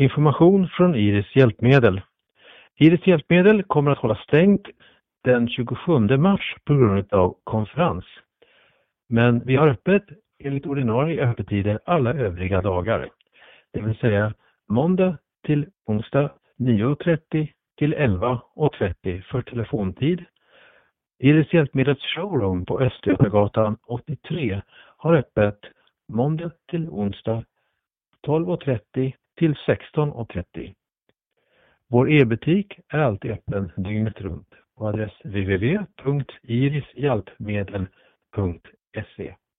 Information från Iris hjälpmedel. Iris hjälpmedel kommer att hålla stängt den 27 mars på grund av konferens. Men vi har öppet enligt ordinarie öppettider alla övriga dagar. Det vill säga måndag till onsdag 9.30 till 11.30 för telefontid. Iris hjälpmedels showroom på Östgötagatan 83 har öppet måndag till onsdag 12.30 till 16.30. Vår e-butik är alltid öppen dygnet runt på adress www.irishjälpmedel.se.